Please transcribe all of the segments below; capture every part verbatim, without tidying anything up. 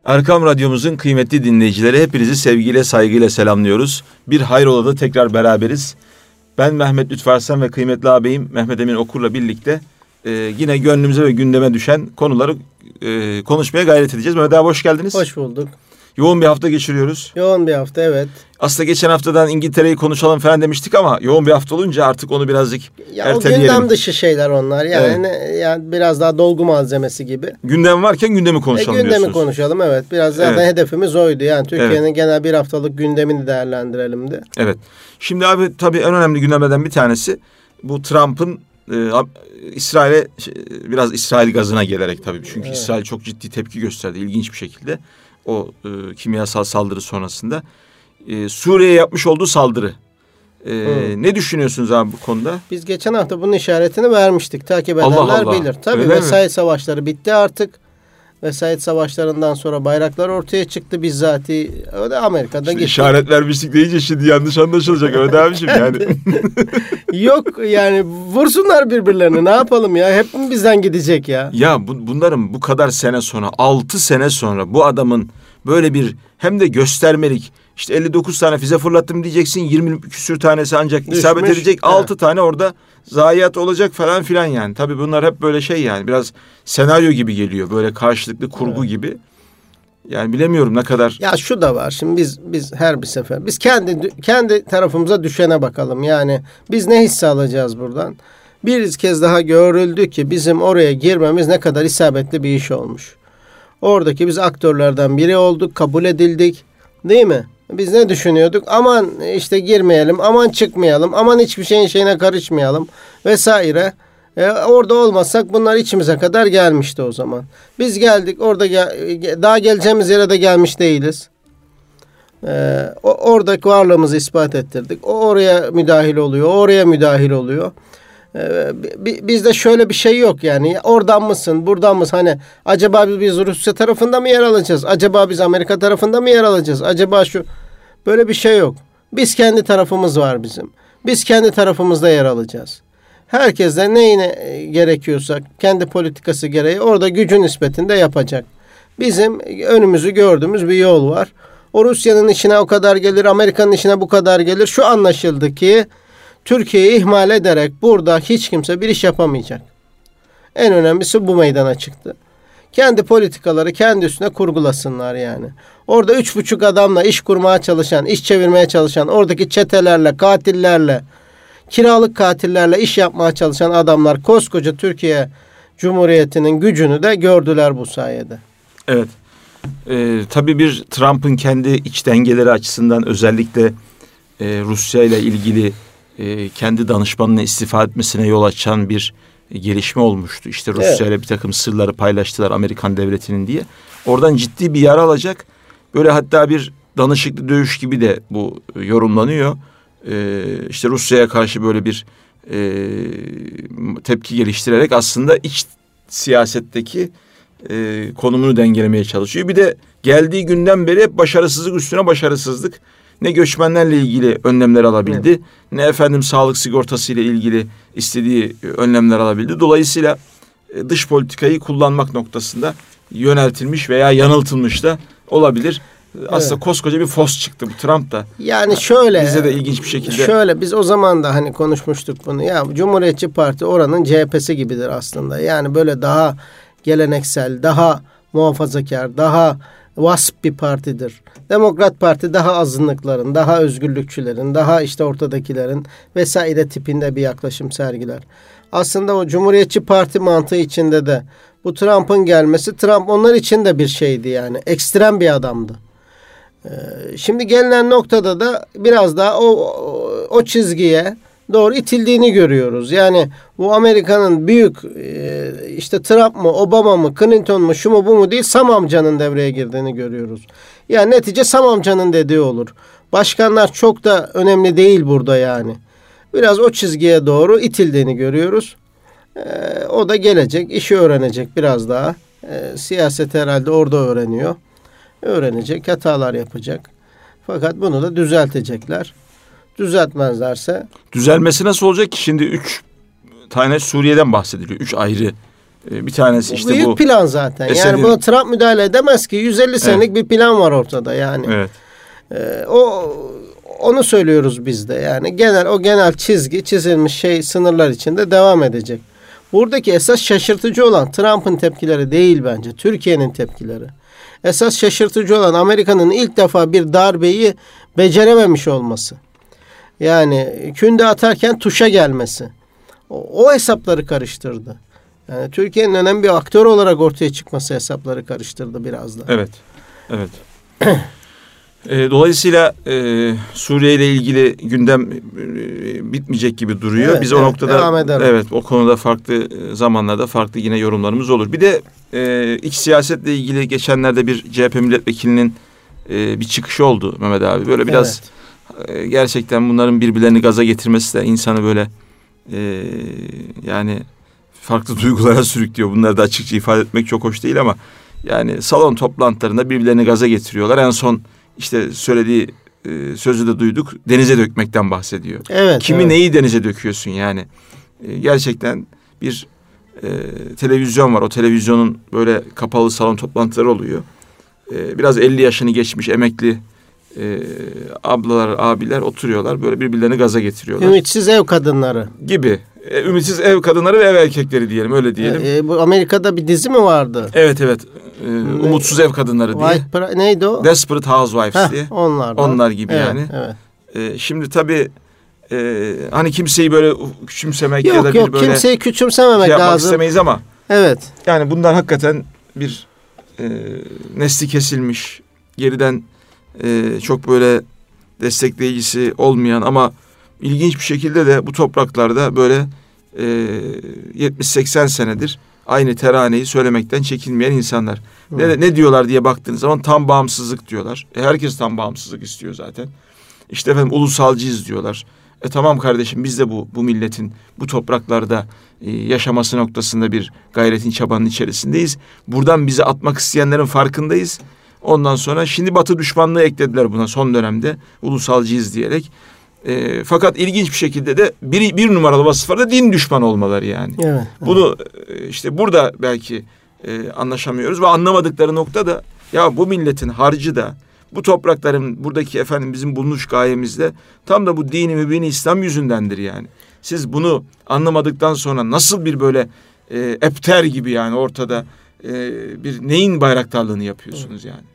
Erkam Radyomuzun kıymetli dinleyicileri, hepinizi sevgiyle, saygıyla selamlıyoruz. Bir Hayrola'da tekrar beraberiz. Ben Mehmet Lütfü Arslan ve kıymetli ağabeyim Mehmet Emin Okur'la birlikte e, yine gönlümüze ve gündeme düşen konuları e, konuşmaya gayret edeceğiz. Mehmet abi hoş geldiniz. Hoş bulduk. Yoğun bir hafta geçiriyoruz. Yoğun bir hafta, evet. Aslında geçen haftadan İngiltere'yi konuşalım falan demiştik ama yoğun bir hafta olunca artık onu birazcık ya erteleyelim. O gündem dışı şeyler onlar. Yani, evet. yani biraz daha dolgu malzemesi gibi. Gündem varken gündemi konuşalım e, gündemi diyorsunuz. konuşalım, evet. Biraz zaten evet. hedefimiz oydu. Yani Türkiye'nin evet. genel bir haftalık gündemini değerlendirelim de. Evet. Şimdi abi tabii en önemli gündemlerden bir tanesi bu Trump'ın e, İsrail'e biraz İsrail gazına gelerek tabii. Çünkü evet. İsrail çok ciddi tepki gösterdi ilginç bir şekilde. O e, kimyasal saldırı sonrasında e, Suriye'ye yapmış olduğu saldırı. E, ne düşünüyorsunuz abi bu konuda? Biz geçen hafta bunun işaretini vermiştik. Takip edenler Allah Allah. bilir. Tabii Öyle vesayet mi? savaşları bitti artık. Vesayet savaşlarından sonra bayraklar ortaya çıktı bizzati. O da Amerika'da gitti. İşaret vermiştik deyince şimdi yanlış anlaşılacak. Öyle abiciğim yani. Yok yani vursunlar birbirlerini, ne yapalım ya? Hep mi bizden gidecek ya? Ya bu, bunların bu kadar sene sonra, altı sene sonra bu adamın böyle bir hem de göstermelik işte elli dokuz tane füze fırlattım diyeceksin, yirmi küsür tanesi ancak Düşmüş. isabet edecek, altı tane orada zayiat olacak falan filan yani. Tabii bunlar hep böyle şey yani biraz senaryo gibi geliyor, böyle karşılıklı kurgu evet. gibi. Yani bilemiyorum ne kadar. Ya şu da var şimdi biz biz her bir sefer biz kendi kendi tarafımıza düşene bakalım. Yani biz ne hisse alacağız buradan? Bir kez daha görüldü ki bizim oraya girmemiz ne kadar isabetli bir iş olmuş. Oradaki biz aktörlerden biri olduk, kabul edildik. Değil mi? Biz ne düşünüyorduk? Aman işte girmeyelim, aman çıkmayalım, aman hiçbir şeyin şeyine karışmayalım vesaire. E, orada olmazsak bunlar içimize kadar gelmişti o zaman. Biz geldik, orada gel- daha geleceğimiz yere de gelmiş değiliz. E, o, oradaki varlığımızı ispat ettirdik. O oraya müdahil oluyor, o oraya müdahil oluyor. E, bizde şöyle bir şey yok yani. Oradan mısın, buradan mısın? Hani acaba biz Rusya tarafında mı yer alacağız? Acaba biz Amerika tarafında mı yer alacağız? Acaba şu... Böyle bir şey yok. Biz kendi tarafımız var bizim. Biz kendi tarafımızda yer alacağız. Herkes de neyine gerekiyorsa kendi politikası gereği orada gücün nispetinde yapacak. Bizim önümüzü gördüğümüz bir yol var. O Rusya'nın işine o kadar gelir, Amerika'nın işine bu kadar gelir. Şu anlaşıldı ki Türkiye'yi ihmal ederek burada hiç kimse bir iş yapamayacak. En önemlisi bu meydana çıktı. Kendi politikaları kendi üstüne kurgulasınlar yani. Orada üç buçuk adamla iş kurmaya çalışan, iş çevirmeye çalışan, oradaki çetelerle, katillerle, kiralık katillerle iş yapmaya çalışan adamlar koskoca Türkiye Cumhuriyeti'nin gücünü de gördüler bu sayede. Evet. Ee, tabii bir Trump'ın kendi iç dengeleri açısından özellikle e, Rusya ile ilgili e, kendi danışmanına istifa etmesine yol açan bir e, gelişme olmuştu. İşte Rusya evet. ile bir takım sırları paylaştılar Amerikan devletinin diye. Oradan ciddi bir yara alacak. Böyle hatta bir danışıklı dövüş gibi de bu yorumlanıyor. Ee, işte Rusya'ya karşı böyle bir e, tepki geliştirerek aslında iç siyasetteki e, konumunu dengelemeye çalışıyor. Bir de geldiği günden beri hep başarısızlık üstüne başarısızlık. Ne göçmenlerle ilgili önlemler alabildi, evet. ne efendim sağlık sigortası ile ilgili istediği önlemler alabildi. Dolayısıyla e, dış politikayı kullanmak noktasında yöneltilmiş veya yanıltılmış da olabilir. Aslında evet. koskoca bir fos çıktı bu Trump da. Yani şöyle. Bize de ilginç bir şekilde. Şöyle biz o zaman da hani konuşmuştuk bunu. Ya Cumhuriyetçi Parti oranın C H P'si gibidir aslında. Yani böyle daha geleneksel, daha muhafazakar, daha vasp bir partidir. Demokrat Parti daha azınlıkların, daha özgürlükçülerin, daha işte ortadakilerin vesaire tipinde bir yaklaşım sergiler. Aslında o Cumhuriyetçi Parti mantığı içinde de bu Trump'ın gelmesi, Trump onlar için de bir şeydi yani. Ekstrem bir adamdı. Şimdi gelinen noktada da biraz daha o, o çizgiye doğru itildiğini görüyoruz. Yani bu Amerika'nın büyük işte Trump mı, Obama mı, Clinton mu, şu mu bu mu değil, Sam amcanın devreye girdiğini görüyoruz. Yani netice Sam amcanın dediği olur. Başkanlar çok da önemli değil burada yani. Biraz o çizgiye doğru itildiğini görüyoruz. O da gelecek, işi öğrenecek biraz daha. Siyaset herhalde orada öğreniyor. Öğrenecek, hatalar yapacak. Fakat bunu da düzeltecekler. Düzeltmezlerse... Düzelmesi nasıl olacak ki? Şimdi üç tane Suriye'den bahsediliyor. Üç ayrı E, bir tanesi işte büyük bu. Büyük plan zaten. Esedin... Yani buna Trump müdahale edemez ki. yüz elli senelik evet. bir plan var ortada yani. Evet. E, o onu söylüyoruz biz de. Yani genel o genel çizgi, çizilmiş şey sınırlar içinde devam edecek. Buradaki esas şaşırtıcı olan Trump'ın tepkileri değil bence. Türkiye'nin tepkileri. Esas şaşırtıcı olan Amerika'nın ilk defa bir darbeyi becerememiş olması. Yani künde atarken tuşa gelmesi. O, o hesapları karıştırdı. Yani Türkiye'nin önemli bir aktör olarak ortaya çıkması hesapları karıştırdı biraz da. Evet. Evet. e, dolayısıyla e, Suriye ile ilgili gündem e, bitmeyecek gibi duruyor. Evet, Biz o evet, noktada evet o konuda farklı zamanlarda farklı yine yorumlarımız olur. Bir de e, iç siyasetle ilgili geçenlerde bir C H P milletvekilinin e, bir çıkışı oldu Mehmet abi. Böyle biraz evet. e, gerçekten bunların birbirlerini gaza getirmesi de insanı böyle e, yani farklı duygulara sürüklüyor. Bunları da açıkça ifade etmek çok hoş değil ama yani salon toplantılarında birbirlerini gaza getiriyorlar. En son işte söylediği e, sözü de duyduk. Denize dökmekten bahsediyor. Evet. Kimi evet. neyi denize döküyorsun yani? E, gerçekten bir e, televizyon var. O televizyonun böyle kapalı salon toplantıları oluyor. E, biraz elli yaşını geçmiş emekli e, ablalar, abiler oturuyorlar. Böyle birbirlerini gaza getiriyorlar. Ümitsiz ev kadınları. Gibi. E, ümitsiz ev kadınları ve ev erkekleri diyelim. Öyle diyelim. E, e, bu Amerika'da bir dizi mi vardı? Evet evet. E, umutsuz ev kadınları diye. White pra- neydi o? Desperate Housewives Heh, diye. Onlar. Onlar gibi evet, yani. Evet. E, şimdi tabii e, hani kimseyi böyle küçümsemek yok, ya da bir yok, böyle kimseyi küçümsememek şey lazım. istemeyiz ama evet. Yani bunlar hakikaten bir e, nesli kesilmiş, geriden e, çok böyle destekleyicisi olmayan ama ilginç bir şekilde de bu topraklarda böyle e, yetmiş seksen senedir aynı teraneyi söylemekten çekinmeyen insanlar. Hmm. Ne, ne diyorlar diye baktığınız zaman tam bağımsızlık diyorlar. E, herkes tam bağımsızlık istiyor zaten. İşte efendim ulusalcıyız diyorlar. E tamam kardeşim biz de bu bu milletin bu topraklarda e, yaşaması noktasında bir gayretin çabanın içerisindeyiz. Buradan bizi atmak isteyenlerin farkındayız. Ondan sonra şimdi Batı düşmanlığı eklediler buna son dönemde ulusalcıyız diyerek. E, fakat ilginç bir şekilde de bir, bir numaralı vasıfları da din düşmanı olmaları yani. Evet, evet. Bunu e, işte burada belki e, anlaşamıyoruz ve anlamadıkları nokta da ya bu milletin harcı da bu toprakların buradaki efendim bizim bulunuş gayemizde tam da bu dini mübini İslam yüzündendir yani. Siz bunu anlamadıktan sonra nasıl bir böyle e, epter gibi yani ortada e, bir neyin bayraktarlığını yapıyorsunuz yani?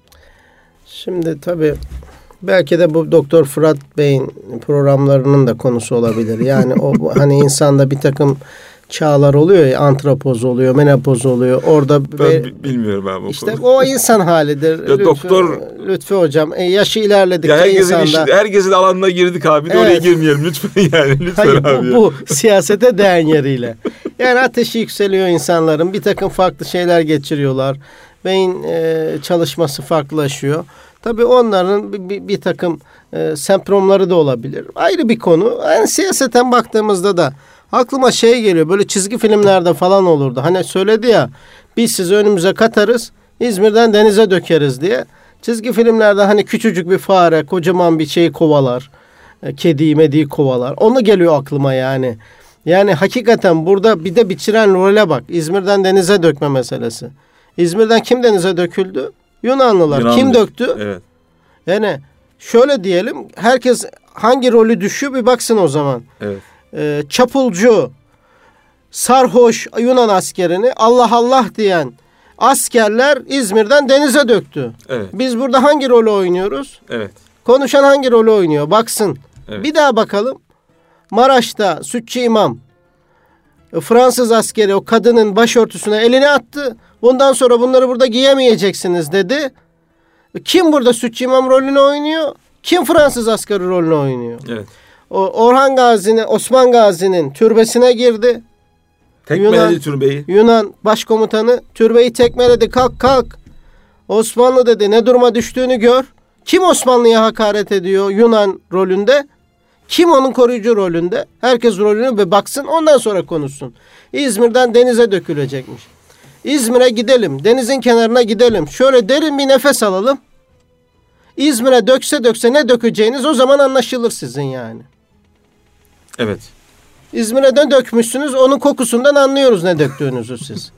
Şimdi tabii belki de bu Doktor Fırat Bey'in programlarının da konusu olabilir. Yani o hani insanda bir takım çağlar oluyor ya, antropoz oluyor, menopoz oluyor. Orada ben ve, bilmiyorum abi. İşte o insan halidir. Ya Lütfü, doktor Lütfü hocam e, yaşı ilerledikçe ya herkesin insanda. Işi, herkesin alanına girdik abi. Evet. Oraya girmeyelim lütfen yani. Lütfen Hayır, abi. Bu, bu siyasete değen yeriyle. Yani ateşi yükseliyor insanların. Bir takım farklı şeyler geçiriyorlar. Beyin e, çalışması farklılaşıyor. Tabii onların bir, bir, bir takım e, semptomları da olabilir. Ayrı bir konu. Yani siyaseten baktığımızda da aklıma şey geliyor. Böyle çizgi filmlerde falan olurdu. Hani söyledi ya, biz sizi önümüze katarız, İzmir'den denize dökeriz diye. Çizgi filmlerde hani küçücük bir fare kocaman bir şeyi kovalar. E, kediyi mediyi kovalar. Onu geliyor aklıma yani. Yani hakikaten burada bir de biçiren role bak. İzmir'den denize dökme meselesi. İzmir'den kim denize döküldü? Yunanlılar. Yunanlı. Kim döktü? Evet. Yani şöyle diyelim, herkes hangi rolü düşüyor bir baksın o zaman. Evet. Ee, çapulcu, sarhoş Yunan askerini Allah Allah diyen askerler İzmir'den denize döktü. Evet. Biz burada hangi rolü oynuyoruz? Evet. Konuşan hangi rolü oynuyor? Baksın. Evet. Bir daha bakalım. Maraş'ta Sütçü İmam Fransız askeri o kadının başörtüsüne elini attı. Bundan sonra bunları burada giyemeyeceksiniz dedi. Kim burada Sütçü İmam rolünü oynuyor? Kim Fransız askeri rolünü oynuyor? Evet. O Orhan Gazi'nin, Osman Gazi'nin türbesine girdi. Tekmeledi Yunan, türbeyi. Yunan başkomutanı türbeyi tekmeledi. Kalk kalk. Osmanlı dedi, ne duruma düştüğünü gör. Kim Osmanlı'ya hakaret ediyor Yunan rolünde? Kim onun koruyucu rolünde? Herkes rolünü bir baksın, ondan sonra konuşsun. İzmir'den denize dökülecekmiş. İzmir'e gidelim. Denizin kenarına gidelim. Şöyle derin bir nefes alalım. İzmir'e dökse dökse ne dökeceğiniz o zaman anlaşılır sizin yani. Evet. İzmir'e ne dökmüşsünüz? Onun kokusundan anlıyoruz ne döktüğünüzü siz.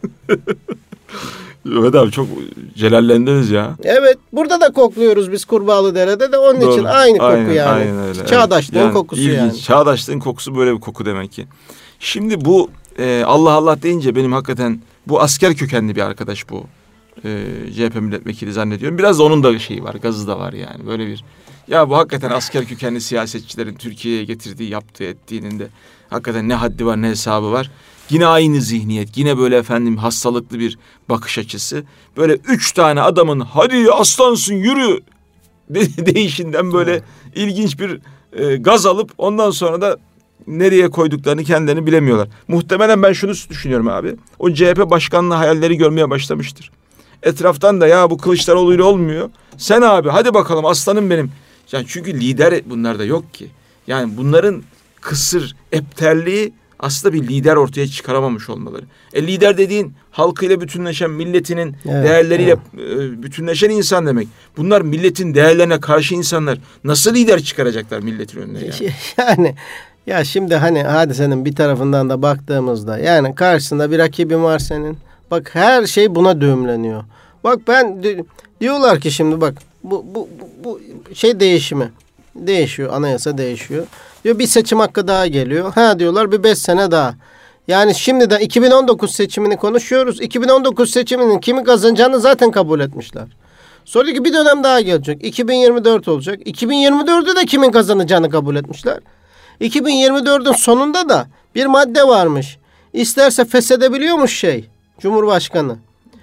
Evet abi, çok celallendiniz ya. Evet, burada da kokluyoruz biz Kurbağalıdere'de de onun Doğru. için aynı koku aynen, yani. Aynen öyle. Çağdaşlığın evet. yani, kokusu ilginç. yani. Çağdaşlığın kokusu böyle bir koku demek ki. Şimdi bu e, Allah Allah deyince benim hakikaten bu asker kökenli bir arkadaş bu. E, C H P milletvekili zannediyorum. Biraz da onun da şeyi var, gazı da var yani. Böyle bir, ya bu hakikaten asker kökenli siyasetçilerin Türkiye'ye getirdiği, yaptığı, ettiğinin de hakikaten ne haddi var ne hesabı var. Yine aynı zihniyet, yine böyle efendim hastalıklı bir bakış açısı. Böyle üç tane adamın hadi aslansın yürü de- değişinden böyle hmm. ilginç bir e, gaz alıp ondan sonra da nereye koyduklarını kendilerini bilemiyorlar. Muhtemelen ben şunu düşünüyorum abi. O C H P başkanlığı hayalleri görmeye başlamıştır. Etraftan da ya bu Kılıçdaroğlu'yla olmuyor. Sen abi hadi bakalım aslanım benim. Yani çünkü lider bunlarda yok ki. Yani bunların kısır, epterliği aslında bir lider ortaya çıkaramamış olmaları. E lider dediğin halkıyla bütünleşen, milletinin evet, değerleriyle evet. bütünleşen insan demek. Bunlar milletin değerlerine karşı insanlar. Nasıl lider çıkaracaklar milletin önüne yani? Yani ya şimdi hani hadisenin bir tarafından da baktığımızda yani karşısında bir rakibin var senin. Bak her şey buna düğümleniyor. Bak ben diyorlar ki şimdi bak bu bu bu şey değişimi değişiyor, anayasa değişiyor. Diyor bir seçim hakkı daha geliyor. Ha diyorlar bir beş sene daha. Yani şimdiden iki bin on dokuz seçimini konuşuyoruz. iki bin on dokuz seçiminin kimi kazanacağını zaten kabul etmişler. Sonra ki bir dönem daha gelecek. iki bin yirmi dört olacak. iki bin yirmi dörtte de kimin kazanacağını kabul etmişler. iki bin yirmi dördün sonunda da bir madde varmış. İsterse feshedebiliyormuş şey Cumhurbaşkanı.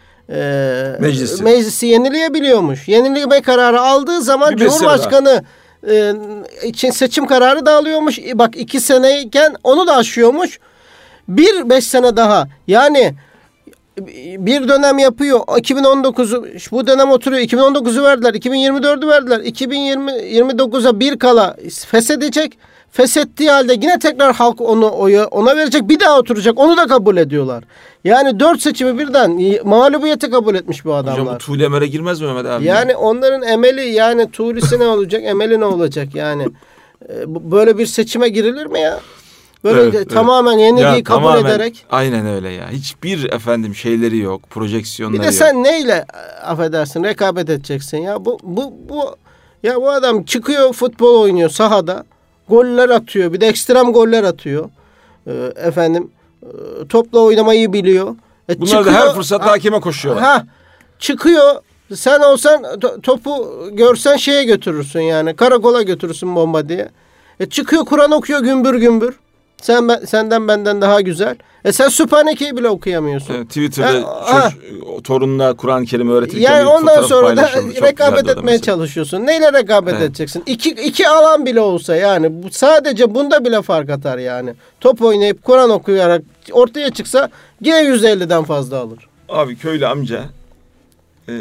Ee, Meclisi. Meclisi yenileyebiliyormuş. Yenileme kararı aldığı zaman bir Cumhurbaşkanı e, için seçim kararı da alıyormuş. Bak iki seneyken onu da aşıyormuş. Bir beş sene daha. Yani bir dönem yapıyor. iki bin on dokuzu bu dönem oturuyor. iki bin on dokuzu verdiler. iki bin yirmi dördü verdiler. iki bin yirmi dokuza bir kala feshedecek. Feshettiği halde yine tekrar halk onu oya, ona verecek. Bir daha oturacak. Onu da kabul ediyorlar. Yani dört seçimi birden mağlubiyete kabul etmiş bu adamlar. Hocam bu Tuğli Emer'e girmez mi Mehmet abi? Yani onların emeli yani Tuğli'si ne olacak? Emeli ne olacak yani? Böyle bir seçime girilir mi ya? Böyle evet, tamamen evet. yeniliği ya, kabul tamamen, ederek. Aynen öyle ya. Hiçbir efendim şeyleri yok, projeksiyonları yok. Bir de sen yok. Neyle affedersin rekabet edeceksin ya? Bu bu bu ya bu adam çıkıyor futbol oynuyor sahada. Goller atıyor. Bir de ekstrem goller atıyor. Ee, efendim e, topla oynamayı biliyor. E, Bunlar da her fırsatta ha, hakeme koşuyorlar. Ha, çıkıyor. Sen olsan to- topu görsen şeye götürürsün yani. Karakola götürürsün bomba diye. E, çıkıyor Kur'an okuyor gümbür gümbür. Sen ben, senden benden daha güzel. E sen Sübhaneke'yi bile okuyamıyorsun. Evet, Twitter'da ha, çocuk, torununa Kur'an-ı Kerim öğretirken yani ondan sonra da rekabet etmeye çalışıyorsun. Neyle rekabet evet. edeceksin? İki, iki alan bile olsa yani bu, sadece bunda bile fark atar yani. Top oynayıp Kur'an okuyarak ortaya çıksa yine yüz elliden fazla alır. Abi köylü amca e,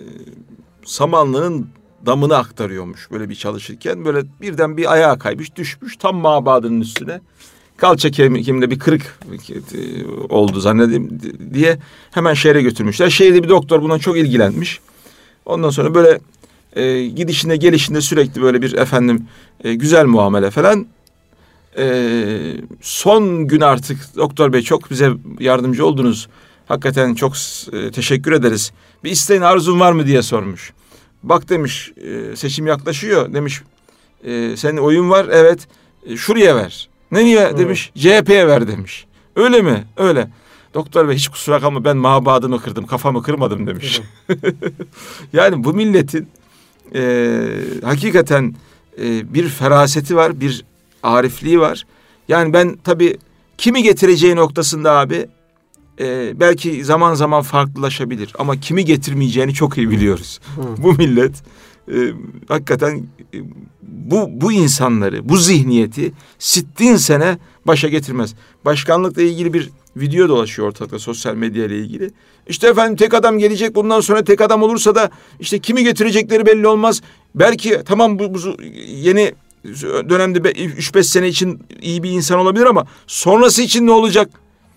samanlığın damını aktarıyormuş böyle bir çalışırken. Böyle birden bir ayağa kaymış düşmüş tam mabadının üstüne. Kalça kemiğimde bir kırık oldu zannedeyim diye hemen şehre götürmüşler. Şehirde bir doktor buna çok ilgilenmiş. Ondan sonra böyle e, gidişinde gelişinde sürekli böyle bir efendim e, güzel muamele falan. E, son gün artık doktor bey çok bize yardımcı oldunuz. Hakikaten çok e, teşekkür ederiz. Bir isteğin arzun var mı diye sormuş. Bak demiş e, seçim yaklaşıyor demiş. E, senin oyun var evet e, şuraya ver. Nereye evet. demiş? C H P'ye ver demiş. Öyle mi? Öyle. Doktor bey hiç kusura kalma ben mabadımı kırdım. Kafamı kırmadım demiş. Yani bu milletin e, hakikaten e, bir feraseti var. Bir arifliği var. Yani ben tabii kimi getireceği noktasında abi e, belki zaman zaman farklılaşabilir. Ama kimi getirmeyeceğini çok iyi biliyoruz. Bu millet e, hakikaten e, bu bu insanları, bu zihniyeti sittin sene başa getirmez. Başkanlıkla ilgili bir video dolaşıyor ortalıkta sosyal medya ile ilgili. İşte efendim tek adam gelecek bundan sonra tek adam olursa da işte kimi getirecekleri belli olmaz. Belki tamam bu, bu yeni dönemde üç beş sene için iyi bir insan olabilir ama sonrası için ne olacak?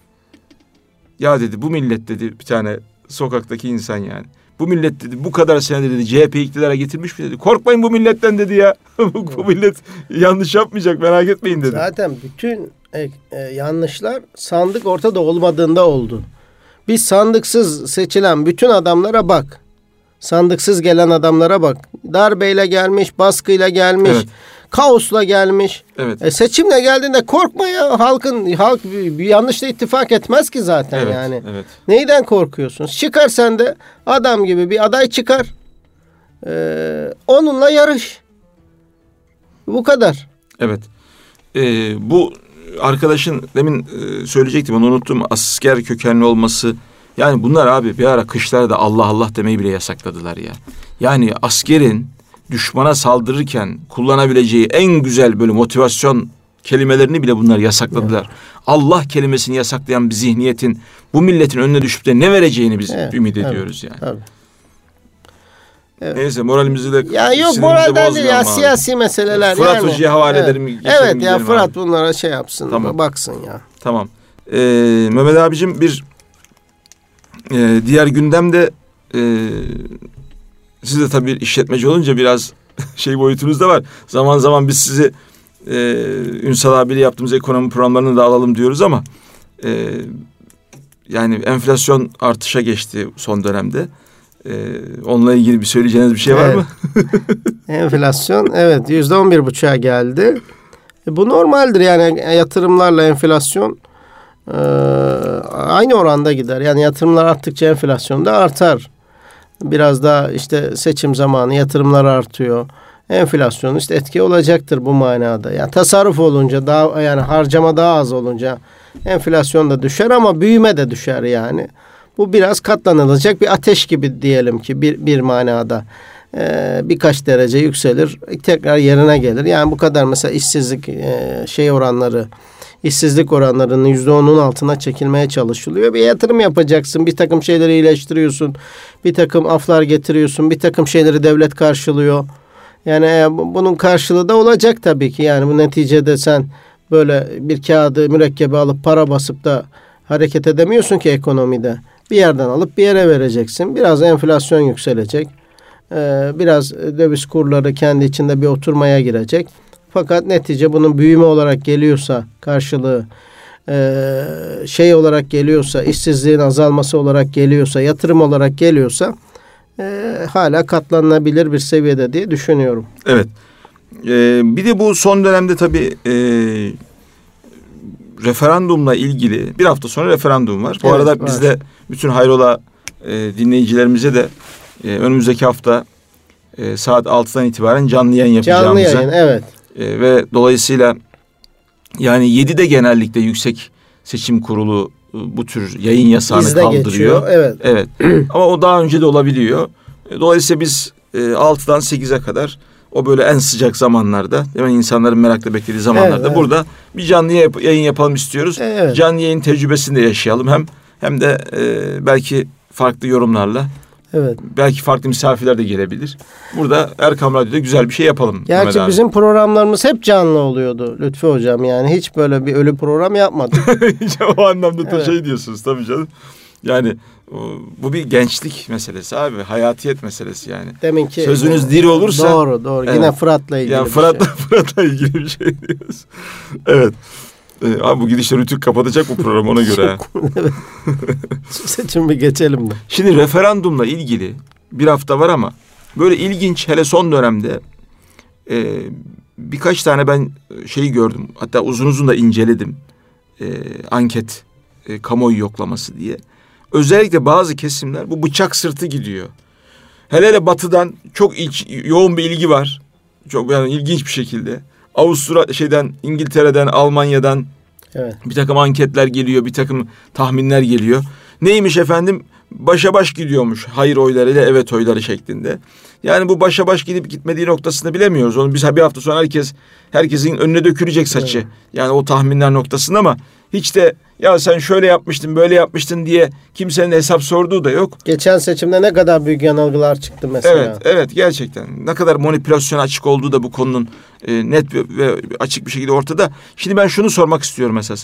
Ya dedi bu millet dedi bir tane sokaktaki insan yani. Bu millet dedi bu kadar sene dedi C H P iktidara getirmiş mi dedi. Korkmayın bu milletten dedi ya. bu, bu millet yanlış yapmayacak merak etmeyin dedi. Zaten bütün e, e, yanlışlar sandık ortada olmadığında oldu. Biz sandıksız seçilen bütün adamlara bak. Sandıksız gelen adamlara bak. Darbeyle gelmiş, baskıyla gelmiş, evet. kaosla gelmiş. Evet. E, seçimle geldiğinde korkma ya. Halkın halk bir yanlışla ittifak etmez ki zaten evet, yani. Evet. Neyden korkuyorsunuz? Çıkar sen de adam gibi bir aday çıkar. Ee, onunla yarış. Bu kadar. Evet. Ee, bu arkadaşın demin e, söyleyecektim onu unuttum. Asker kökenli olması. Yani bunlar abi bir ara kışlarda Allah Allah demeyi bile yasakladılar ya. Yani askerin düşmana saldırırken kullanabileceği en güzel böyle motivasyon kelimelerini bile bunlar yasakladılar. Evet. Allah kelimesini yasaklayan bir zihniyetin bu milletin önüne düşüp de ne vereceğini biz evet, ümit ediyoruz evet, yani. Evet. Evet. Neyse moralimizi de ya yok moralden değil ya siyasi meseleler Fırat yani. Hoca'ya havale evet. ederim. Evet ya Fırat abi. Bunlara şey yapsın tamam. baksın ya. Tamam. Ee, Mehmet abicim bir e, diğer gündemde e, siz de tabii işletmeci olunca biraz şey boyutunuz da var. Zaman zaman biz sizi e, Ünsal abiyle yaptığımız ekonomi programlarını da alalım diyoruz ama e, yani enflasyon artışa geçti son dönemde. Ee, onunla ilgili bir söyleyeceğiniz bir şey var evet. mı? Enflasyon evet yüzde on bir buçuğa geldi. E, bu normaldir yani yatırımlarla enflasyon e, aynı oranda gider. Yani yatırımlar arttıkça enflasyon da artar. Biraz daha işte seçim zamanı yatırımlar artıyor. Enflasyon işte etki olacaktır bu manada. Yani tasarruf olunca daha yani harcama daha az olunca enflasyon da düşer ama büyüme de düşer yani. Bu biraz katlanılacak bir ateş gibi diyelim ki bir, bir manada ee, birkaç derece yükselir tekrar yerine gelir. Yani bu kadar mesela işsizlik e, şey oranları işsizlik oranlarının yüzde onun altına çekilmeye çalışılıyor. Bir yatırım yapacaksın, bir takım şeyleri iyileştiriyorsun, bir takım aflar getiriyorsun, bir takım şeyleri devlet karşılıyor. Yani e, bunun karşılığı da olacak tabii ki. Yani bu neticede sen böyle bir kağıdı mürekkebi alıp para basıp da hareket edemiyorsun ki ekonomide. Bir yerden alıp bir yere vereceksin. Biraz enflasyon yükselecek. Ee, biraz döviz kurları kendi içinde bir oturmaya girecek. Fakat netice bunun büyüme olarak geliyorsa karşılığı e, şey olarak geliyorsa işsizliğin azalması olarak geliyorsa yatırım olarak geliyorsa e, hala katlanılabilir bir seviyede diye düşünüyorum. Evet. Ee, bir de bu son dönemde tabii e, referandumla ilgili bir hafta sonra referandum var. Bu evet, arada var. Biz de bütün hayrola e, dinleyicilerimize de e, önümüzdeki hafta e, saat altıdan itibaren canlı yayın yapacağımıza. Canlı yayın evet. E, ve dolayısıyla yani yedide genellikle Yüksek Seçim Kurulu e, bu tür yayın yasağını İzle kaldırıyor. Geçiyor, evet. Evet. Ama o daha önce de olabiliyor. E, dolayısıyla biz e, altıdan sekize kadar o böyle en sıcak zamanlarda, değil mi? İnsanların merakla beklediği zamanlarda evet, evet. burada bir canlı yayın yapalım istiyoruz. Evet. Canlı yayın tecrübesini de yaşayalım. Hem hem de e, belki farklı yorumlarla. Evet. Belki farklı misafirler de gelebilir. Burada Erkam Radyo'da güzel bir şey yapalım. Gerçi bizim programlarımız hep canlı oluyordu Lütfü Hocam. Yani hiç böyle bir ölü program yapmadık. O anlamda da evet. şey diyorsunuz tabii canım. Yani bu bir gençlik meselesi abi. Hayatiyet meselesi yani. Deminki sözünüz diri olursa. Doğru doğru. Evet. Yine Fırat'la ilgili yani bir Fırat'la, şey. Fırat'la ilgili bir şey diyoruz. Evet. Ee, abi bu gidişle Rütük kapatacak bu program ona göre. Evet. Seçim bir geçelim de. Şimdi referandumla ilgili bir hafta var ama böyle ilginç hele son dönemde e, birkaç tane ben şeyi gördüm. Hatta uzun uzun da inceledim. E, anket, e, kamuoyu yoklaması diye. Özellikle bazı kesimler bu bıçak sırtı gidiyor. Hele hele batıdan çok ilç, yoğun bir ilgi var. Çok yani ilginç bir şekilde. Avusturya şeyden, İngiltere'den, Almanya'dan evet. bir takım anketler geliyor, bir takım tahminler geliyor. Neymiş efendim? Başa baş gidiyormuş. Hayır oylarıyla evet oyları şeklinde. Yani bu başa baş gidip gitmediği noktasını bilemiyoruz. Onu biz bir hafta sonra herkes herkesin önüne dökülecek saçı. Evet. Yani o tahminler noktasında ama hiç de ya sen şöyle yapmıştın, böyle yapmıştın diye kimsenin hesap sorduğu da yok. Geçen seçimde ne kadar büyük yanılgılar çıktı mesela. Evet, evet gerçekten. Ne kadar manipülasyon açık olduğu da bu konunun e, net ve, ve açık bir şekilde ortada. Şimdi ben şunu sormak istiyorum esas.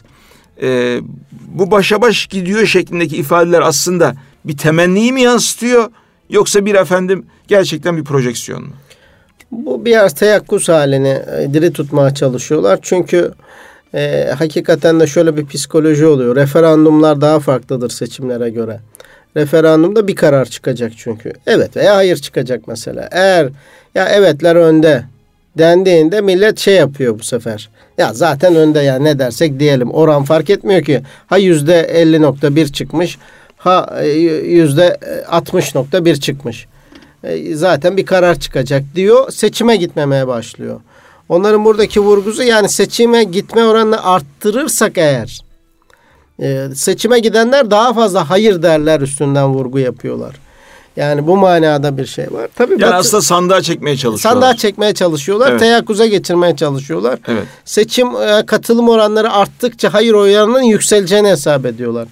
E, bu başa baş gidiyor şeklindeki ifadeler aslında bir temenniyi mi yansıtıyor yoksa bir efendim gerçekten bir projeksiyon mu? Bu biraz teyakkuz halini diri tutmaya çalışıyorlar. Çünkü e, hakikaten de şöyle bir psikoloji oluyor. Referandumlar daha farklıdır seçimlere göre. Referandumda bir karar çıkacak çünkü. Evet veya hayır çıkacak mesela. Eğer ya evetler önde dendiğinde millet şey yapıyor bu sefer. Ya zaten önde ya ne dersek diyelim. Oran fark etmiyor ki. Ha yüzde elli nokta bir çıkmış. Ha yüzde altmış nokta bir çıkmış. E, zaten bir karar çıkacak diyor. Seçime gitmemeye başlıyor. Onların buradaki vurgusu yani seçime gitme oranını arttırırsak eğer e, seçime gidenler daha fazla hayır derler üstünden vurgu yapıyorlar. Yani bu manada bir şey var. Tabii yani batı, aslında sandığa çekmeye çalışıyorlar. Sandığa çekmeye çalışıyorlar. Evet. Teyakkuza geçirmeye çalışıyorlar. Evet. Seçim e, katılım oranları arttıkça hayır oylarının yükseleceğini hesap ediyorlar.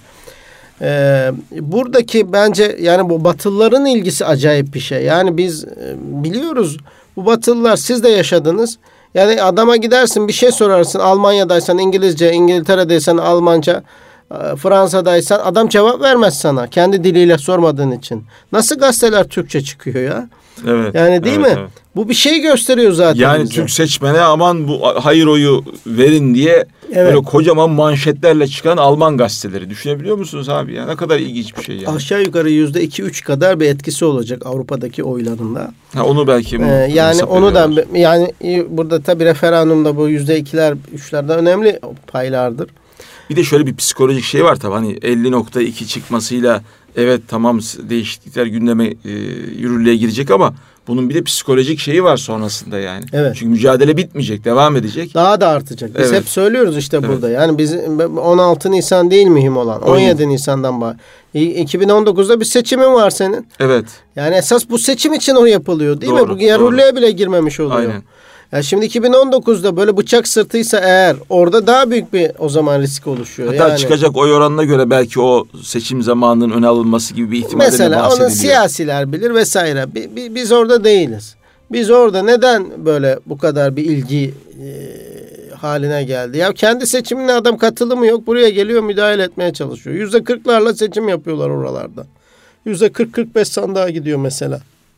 Ee, buradaki bence yani bu Batılıların ilgisi acayip bir şey. Yani biz e, biliyoruz bu Batılılar siz de yaşadınız. Yani adama gidersin bir şey sorarsın. Almanya'daysan İngilizce, İngiltere'deysen Almanca, Fransa'daysan adam cevap vermez sana. Kendi diliyle sormadığın için. Nasıl gazeteler Türkçe çıkıyor ya? Evet. Yani değil evet, mi? Evet. Bu bir şey gösteriyor zaten. Yani bize. Türk seçmene aman bu hayır oyu verin diye evet. böyle kocaman manşetlerle çıkan Alman gazeteleri. Düşünebiliyor musunuz abi ya? Ne kadar ilginç bir şey yani. Aşağı yukarı yüzde iki üç kadar bir etkisi olacak Avrupa'daki oylarında. Ha, onu belki ee, yani onu da yani burada tabii referandumda bu yüzde ikiler üçlerde önemli paylardır. Bir de şöyle bir psikolojik şey var tabii. Hani elli nokta iki çıkmasıyla evet tamam değişiklikler gündeme e, yürürlüğe girecek ama bunun bir de psikolojik şeyi var sonrasında yani. Evet. Çünkü mücadele bitmeyecek, devam edecek. Daha da artacak. Biz evet. hep söylüyoruz işte evet. burada. Yani biz on altı Nisan değil mühim olan. on yedi Nisan'dan bahsediyoruz. iki bin on dokuzda bir seçimin var senin. Evet. Yani esas bu seçim için o yapılıyor değil doğru, mi? Bu yürürlüğe bile girmemiş oluyor. Aynen. Yani şimdi iki bin on dokuzda böyle bıçak sırtıysa eğer orada daha büyük bir o zaman risk oluşuyor. Hatta yani. çıkacak oy oranına göre belki o seçim zamanının öne alınması gibi bir ihtimalle mesela onu siyasiler bilir vesaire. Biz orada değiliz. Biz orada neden böyle bu kadar bir ilgi e, haline geldi? Ya kendi seçimine adam katılımı yok. Buraya geliyor müdahale etmeye çalışıyor. Yüzde kırklarla seçim yapıyorlar oralarda. Yüzde kırk kırk beş sandığa gidiyor mesela.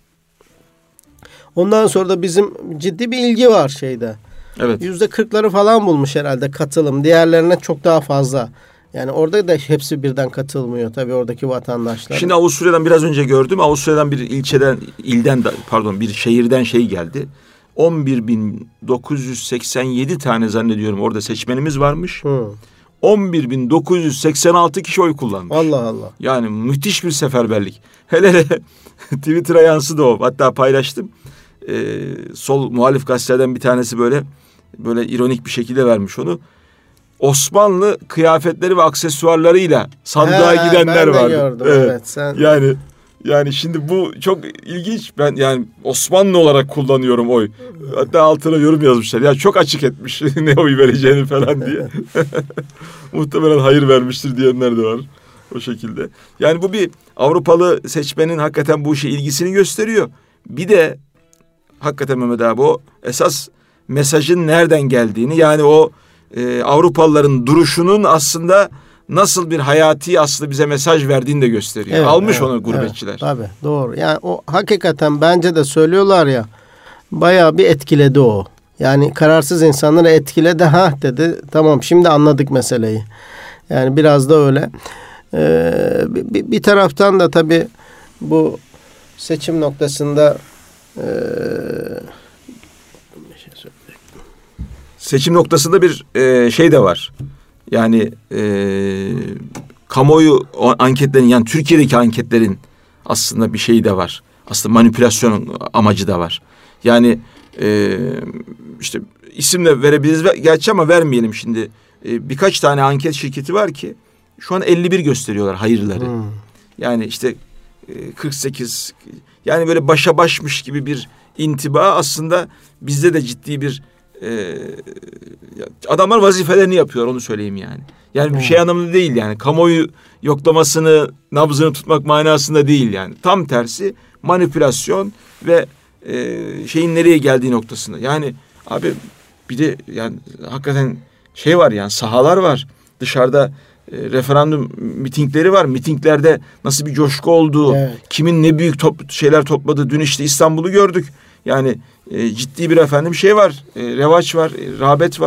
Ondan sonra da bizim ciddi bir ilgi var şeyde. Evet. Yüzde kırkları falan bulmuş herhalde katılım. Diğerlerine çok daha fazla. Yani orada da hepsi birden katılmıyor tabii oradaki vatandaşlar. Şimdi Avusturya'dan biraz önce gördüm. Avusturya'dan bir ilçeden, ilden pardon bir şehirden şey geldi. on bir bin dokuz yüz seksen yedi tane zannediyorum orada seçmenimiz varmış. Hı. on bir bin dokuz yüz seksen altı kişi oy kullanmış. Allah Allah. Yani müthiş bir seferberlik. Hele hele Twitter'a yansıdı o. Hatta paylaştım. Ee, sol muhalif gazetelerden bir tanesi böyle böyle ironik bir şekilde vermiş onu. Osmanlı kıyafetleri ve aksesuarlarıyla sandığa He, gidenler var. Evet. evet sen... Yani yani şimdi bu çok ilginç. Ben yani Osmanlı olarak kullanıyorum oy. Hatta altına yorum yazmışlar. Ya çok açık etmiş ne oy vereceğini falan diye. Muhtemelen hayır vermiştir diyenler de var. O şekilde. Yani bu bir Avrupalı seçmenin hakikaten bu işe ilgisini gösteriyor. Bir de hakikaten Mehmet abi o esas mesajın nereden geldiğini yani o e, Avrupalıların duruşunun aslında nasıl bir hayati aslında bize mesaj verdiğini de gösteriyor. Evet, Almış evet, onu gurbetçiler. Evet, tabii doğru. Yani o hakikaten bence de söylüyorlar ya bayağı bir etkiledi o. Yani kararsız insanları etkiledi. Ha dedi tamam şimdi anladık meseleyi. Yani biraz da öyle. Ee, bir, bir taraftan da tabii bu seçim noktasında Ee, şey seçim noktasında bir e, şey de var. Yani e, kamuoyu anketlerin yani Türkiye'deki anketlerin aslında bir şeyi de var. Aslında manipülasyon amacı da var. Yani e, işte isim de verebiliriz gerçi ama vermeyelim şimdi. E, birkaç tane anket şirketi var ki şu an elli bir gösteriyorlar hayırları. Hmm. Yani işte e, kırk sekiz yani böyle başa başmış gibi bir intiba aslında bizde de ciddi bir e, adamlar vazifelerini yapıyor onu söyleyeyim yani. Yani hmm. bir şey anlamında değil yani kamuoyu yoklamasını nabzını tutmak manasında değil yani. Tam tersi manipülasyon ve e, şeyin nereye geldiği noktasında. Yani abi bir de yani hakikaten şey var yani sahalar var dışarıda. E, referandum mitingleri var. Mitinglerde nasıl bir coşku olduğu, evet. kimin ne büyük top, şeyler topladığı. Dün işte İstanbul'u gördük. Yani e, ciddi bir efendim şey var, e, revaç var, e, rağbet var.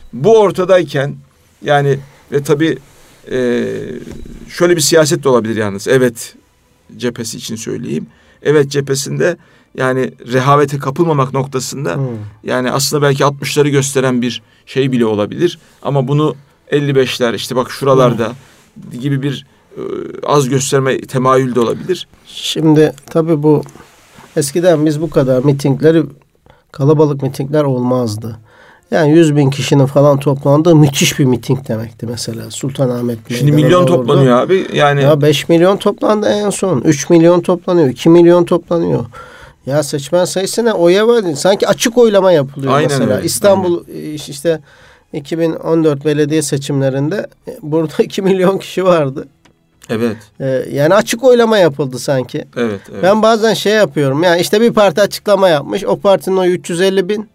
bu ortadayken yani ve tabii e, şöyle bir siyaset de olabilir yalnız. Evet cephesi için söyleyeyim. Evet cephesinde yani rehavete kapılmamak noktasında hmm. yani aslında belki altmışları gösteren bir şey bile olabilir. Ama bunu elli beşler işte bak şuralarda hmm. gibi bir e, az gösterme temayül de olabilir. Şimdi tabii bu eskiden biz bu kadar mitingleri, kalabalık mitingler olmazdı. Yani yüz bin kişinin falan toplandığı müthiş bir miting demekti mesela Sultanahmet. Şimdi milyon orada toplanıyor abi. Yani ya beş milyon toplandı en son. üç milyon toplanıyor. iki milyon toplanıyor. Ya seçmen sayısına oya var. Sanki açık oylama yapılıyor aynen mesela. Öyle. İstanbul aynen. işte iki bin on dört belediye seçimlerinde burada iki milyon kişi vardı. Evet. Ee, yani açık oylama yapıldı sanki. Evet, evet. Ben bazen şey yapıyorum. Yani işte bir parti açıklama yapmış. O partinin oyu üç yüz elli bin.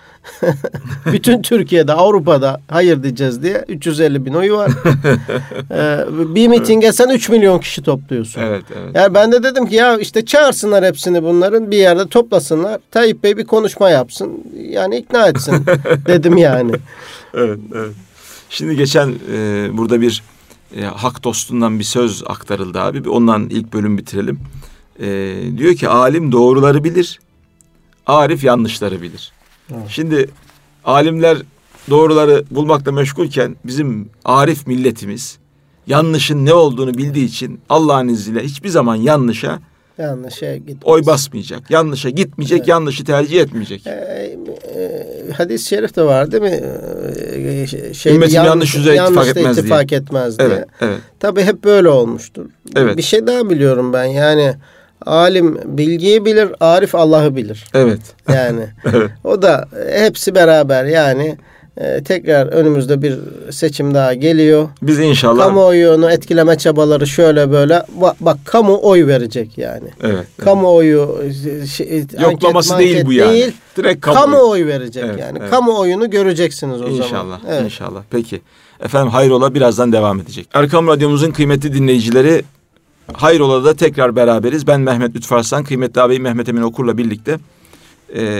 Bütün Türkiye'de, Avrupa'da hayır diyeceğiz diye üç yüz elli bin oyu var. ee, bir mitinge sen üç milyon kişi topluyorsun. Evet, evet. Yani ben de dedim ki ya işte çağırsınlar hepsini bunların bir yerde toplasınlar. Tayyip Bey bir konuşma yapsın. Yani ikna etsin dedim yani. Evet, evet. Şimdi geçen e, burada bir e, hak dostundan bir söz aktarıldı abi. Ondan ilk bölüm bitirelim. E, diyor ki alim doğruları bilir, arif yanlışları bilir. Evet. Şimdi alimler doğruları bulmakla meşgulken bizim arif milletimiz yanlışın ne olduğunu bildiği için Allah'ın izniyle hiçbir zaman yanlışa yanlışa gitmez. Oy basmayacak. Yanlışa gitmeyecek, evet. Yanlışı tercih etmeyecek. Ee, e, hadis-i şerif de var değil mi? Ee, şey, Ümmetim yanlış, yanlış yüze ittifak etmez ittifak diye. etmez diye. Evet, evet. Tabii hep böyle olmuştur. Evet. Bir şey daha biliyorum ben yani alim bilgiyi bilir, arif Allah'ı bilir. Evet. Yani evet. O da hepsi beraber yani e, tekrar önümüzde bir seçim daha geliyor. Biz inşallah kamuoyunu etkileme çabaları şöyle böyle bak, bak kamu oy verecek yani. Evet. Kamuoyu şey, yoklaması anket, değil bu yani. Değil, direkt kamu, kamu oy verecek evet, yani. Evet. Kamuoyunu göreceksiniz o inşallah, zaman. İnşallah. Evet. İnşallah. Peki. Efendim hayrola birazdan devam edecek. Erkam Radyomuzun kıymetli dinleyicileri, Hayrola'da tekrar beraberiz. Ben Mehmet Lütfü Arslan, kıymetli ağabeyim Mehmet Emin Okur'la birlikte ee,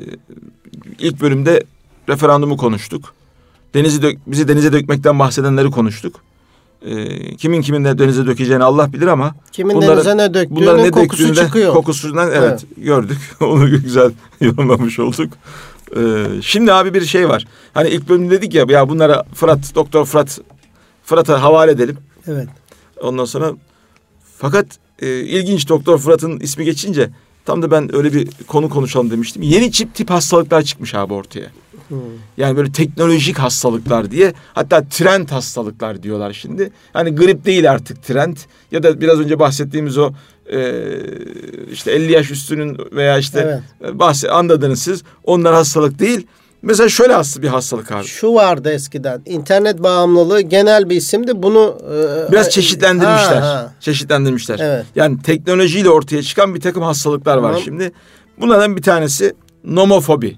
ilk bölümde referandumu konuştuk. Denizi dök, bizi denize dökmekten bahsedenleri konuştuk. Ee, kimin kimin de denize dökeceğini Allah bilir ama kimin bunların, denize ne döktüğünün ne kokusu çıkıyor. Kokusundan evet, evet gördük. Onu güzel yorumlamış olduk. Ee, şimdi abi bir şey var. Hani ilk bölümde dedik ya ya bunlara Fırat, Doktor Fırat Fırat'a havale edelim. Evet. Ondan sonra fakat e, ilginç Doktor Fırat'ın ismi geçince tam da ben öyle bir konu konuşalım demiştim. Yeni çip tip hastalıklar çıkmış abi ortaya. Hmm. Yani böyle teknolojik hastalıklar diye, hatta trend hastalıklar diyorlar şimdi. Hani grip değil artık trend, ya da biraz önce bahsettiğimiz o e, işte elli yaş üstünün veya işte evet. bahset anladınız siz, onlar hastalık değil. Mesela şöyle hasta bir hastalık abi. Şu vardı eskiden. İnternet bağımlılığı genel bir isimdi. Bunu e, biraz çeşitlendirmişler. Ha, ha. Çeşitlendirmişler. Evet. Yani teknolojiyle ortaya çıkan bir takım hastalıklar tamam. var şimdi. Bunlardan bir tanesi nomofobi.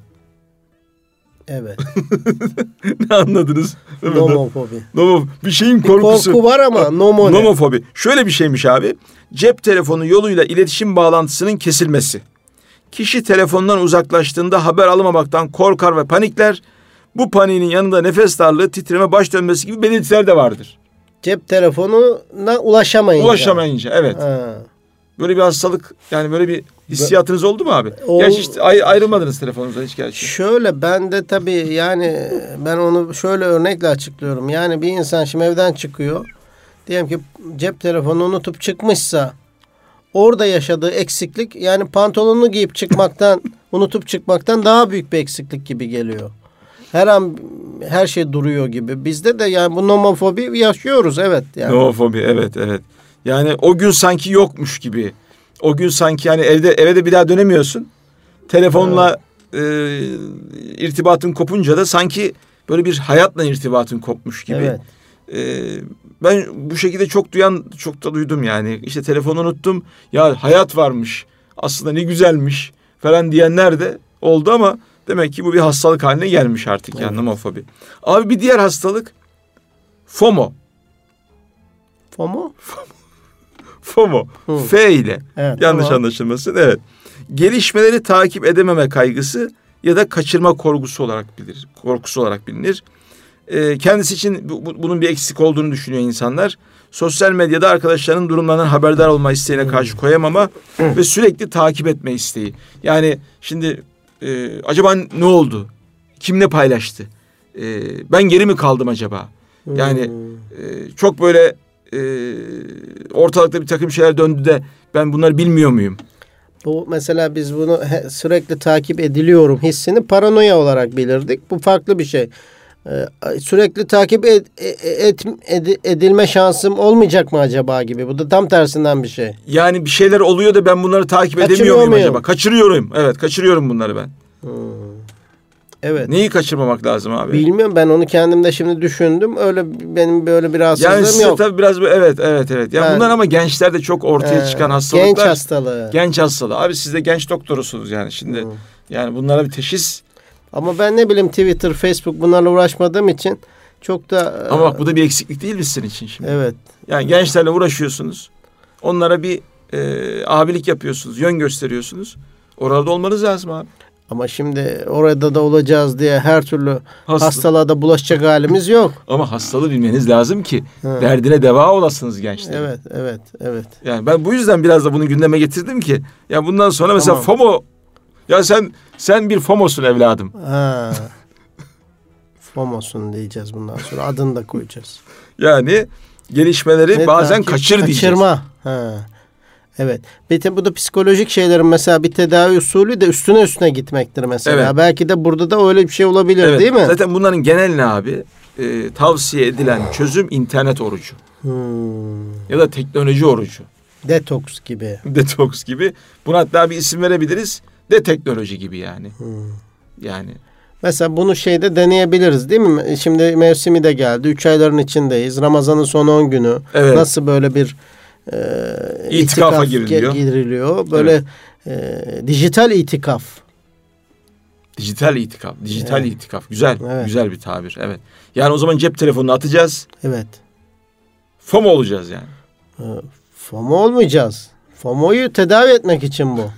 Evet. Ne anladınız? Nomofobi. Nomo, bir şeyin korkusu. Bir korku var ama nomo ne? Nomofobi. Şöyle bir şeymiş abi. Cep telefonu yoluyla iletişim bağlantısının kesilmesi. Kişi telefondan uzaklaştığında haber alamamaktan korkar ve panikler. Bu paniğin yanında nefes darlığı, titreme, baş dönmesi gibi belirtiler de vardır. Cep telefonuna ulaşamayınca. Ulaşamayınca evet. Ha. Böyle bir hastalık, yani böyle bir hissiyatınız oldu mu abi? O, gerçi işte ayrılmadınız telefonunuzdan hiç gerçi. Şöyle ben de tabii yani ben onu şöyle örnekle açıklıyorum. Yani bir insan şimdi evden çıkıyor. Diyelim ki cep telefonunu unutup çıkmışsa orada yaşadığı eksiklik yani pantolonunu giyip çıkmaktan unutup çıkmaktan daha büyük bir eksiklik gibi geliyor. Her an her şey duruyor gibi. Bizde de yani bu nomofobi yaşıyoruz evet. Yani. Nomofobi evet evet. Yani o gün sanki yokmuş gibi. O gün sanki yani evde eve de bir daha dönemiyorsun. Telefonla evet. e, irtibatın kopunca da sanki böyle bir hayatla irtibatın kopmuş gibi. Evet. E, ben bu şekilde çok duyan, çok da duydum yani. İşte telefonu unuttum. Ya hayat varmış. Aslında ne güzelmiş falan diyenler de oldu ama demek ki bu bir hastalık haline gelmiş artık evet. yani nomofobi. Abi bir diğer hastalık FOMO. FOMO? FOMO. Hı. F ile. Evet, yanlış tamam. anlaşılmasın. Evet. Gelişmeleri takip edememe kaygısı ya da kaçırma korkusu olarak bilinir. Korkusu olarak bilinir. e, kendisi için bu, bu, bunun bir eksik olduğunu düşünüyor insanlar. Sosyal medyada arkadaşlarının durumlarından haberdar olma isteğine karşı koyamama ve sürekli takip etme isteği. Yani şimdi e, acaba ne oldu? Kim ne paylaştı? E, ben geri mi kaldım acaba? Yani e, çok böyle e, ortalıkta bir takım şeyler döndü de ben bunları bilmiyor muyum? Bu mesela biz bunu he, sürekli takip ediliyorum hissini paranoya olarak bilirdik. Bu farklı bir şey. Ee, sürekli takip ed, et, ed, edilme şansım olmayacak mı acaba gibi. Bu da tam tersinden bir şey. Yani bir şeyler oluyor da ben bunları takip Kaçırıyor edemiyor muyum muyum? acaba? Kaçırıyorum. Evet, kaçırıyorum bunları ben. Hmm. Evet. Neyi kaçırmamak lazım abi? Bilmiyorum, ben onu kendimde şimdi düşündüm. Öyle benim böyle bir rahatsızlığım yani size yok. tabii biraz böyle, evet evet evet. Yani ben, bunlar ama gençlerde çok ortaya e, çıkan hastalıklar. Genç hastalığı. Genç hastalığı. Abi siz de genç doktorusunuz yani şimdi. Hmm. Yani bunlara bir teşhis. Ama ben ne bileyim Twitter, Facebook bunlarla uğraşmadığım için çok da... Ama bak bu da bir eksiklik değil mi sizin için şimdi? Evet. Yani gençlerle uğraşıyorsunuz. Onlara bir e, abilik yapıyorsunuz. Yön gösteriyorsunuz. Orada olmanız lazım abi. Ama şimdi orada da olacağız diye her türlü Hasta. hastalığa da bulaşacak halimiz yok. Ama hastalığı bilmeniz lazım ki ha. derdine deva olasınız gençler. Evet, evet, evet. Yani ben bu yüzden biraz da bunu gündeme getirdim ki ya bundan sonra mesela tamam. FOMO, ya sen sen bir FOMO'sun evladım. Ha. FOMO'sun diyeceğiz bundan sonra, adını da koyacağız. Yani gelişmeleri ne bazen takip, kaçır diyeceğiz. Kaçırma. Ha. Evet. Bir de bu da psikolojik şeylerin mesela bir tedavi usulü de üstüne üstüne gitmektir mesela. Evet. Belki de burada da öyle bir şey olabilir, evet. Değil mi? Zaten bunların genel ne abi? Ee, tavsiye edilen çözüm internet orucu. Hmm. Ya da teknoloji orucu. Detoks gibi. Detoks gibi. Buna hatta bir isim verebiliriz. De teknoloji gibi yani. Hmm. Yani. Mesela bunu şeyde deneyebiliriz değil mi? Şimdi mevsimi de geldi. Üç ayların içindeyiz. Ramazan'ın son on günü. Evet. Nasıl böyle bir e, itikafa giriliyor. giriliyor. Böyle evet. e, dijital itikaf. Dijital itikaf. Dijital evet. itikaf. Güzel. Evet. Güzel bir tabir. Evet. Yani o zaman cep telefonunu atacağız. Evet. FOMO olacağız yani. E, FOMO olmayacağız. FOMO'yu tedavi etmek için bu.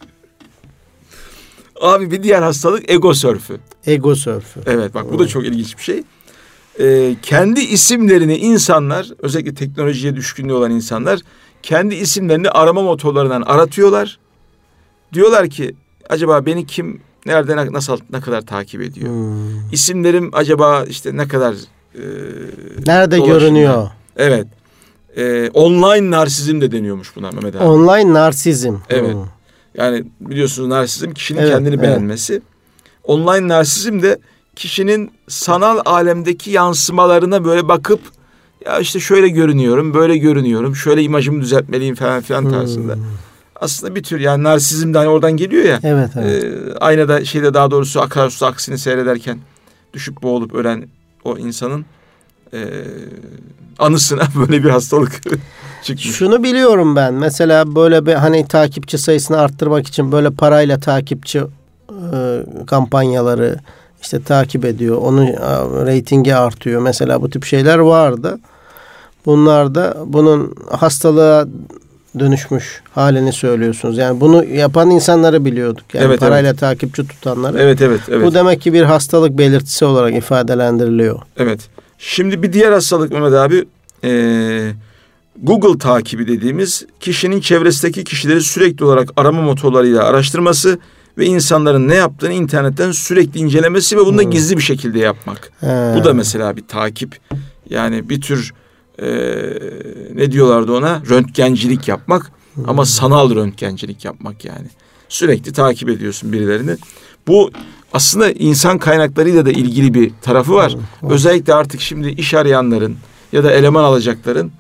Abi bir diğer hastalık ego sörfü. Ego sörfü. Evet bak bu da çok ilginç bir şey. Ee, kendi isimlerini insanlar, özellikle teknolojiye düşkünlüğü olan insanlar kendi isimlerini arama motorlarından aratıyorlar. Diyorlar ki acaba beni kim, nerede, nasıl, ne kadar takip ediyor? Hmm. İsimlerim acaba işte ne kadar e, nerede görünüyor? Evet. E, online narsizm de deniyormuş buna Mehmet abi. Online narsizm. Evet. Hmm. Yani biliyorsunuz narsizm kişinin evet, kendini evet. beğenmesi. Online narsizm de kişinin sanal alemdeki yansımalarına böyle bakıp ya işte şöyle görünüyorum, böyle görünüyorum, şöyle imajımı düzeltmeliyim falan filan tarzında. Hmm. Aslında bir tür yani narsizm de hani oradan geliyor ya. Evet, evet. E, aynada şeyde daha doğrusu akarsuda aksini seyrederken düşüp boğulup ölen o insanın e, anısına böyle bir hastalık çıkmış. Şunu biliyorum ben. Mesela böyle bir hani takipçi sayısını arttırmak için böyle parayla takipçi e, kampanyaları işte takip ediyor. Onun reytingi artıyor. Mesela bu tip şeyler vardı. Bunlar da bunun hastalığa dönüşmüş halini söylüyorsunuz. Yani bunu yapan insanları biliyorduk. Yani evet, parayla evet. takipçi tutanları. Evet, evet, evet. Bu demek ki bir hastalık belirtisi olarak ifadelendiriliyor. Evet. Şimdi bir diğer hastalık Mehmet abi, e, Google takibi dediğimiz kişinin çevresindeki kişileri sürekli olarak arama motorlarıyla araştırması ve insanların ne yaptığını internetten sürekli incelemesi ve bunu da hmm. gizli bir şekilde yapmak. He. Bu da mesela bir takip. Yani bir tür e, ne diyorlardı ona? Röntgencilik yapmak hmm. ama sanal röntgencilik yapmak yani. Sürekli takip ediyorsun birilerini. Bu aslında insan kaynaklarıyla da ilgili bir tarafı var. Hmm. Özellikle artık şimdi iş arayanların ya da eleman alacakların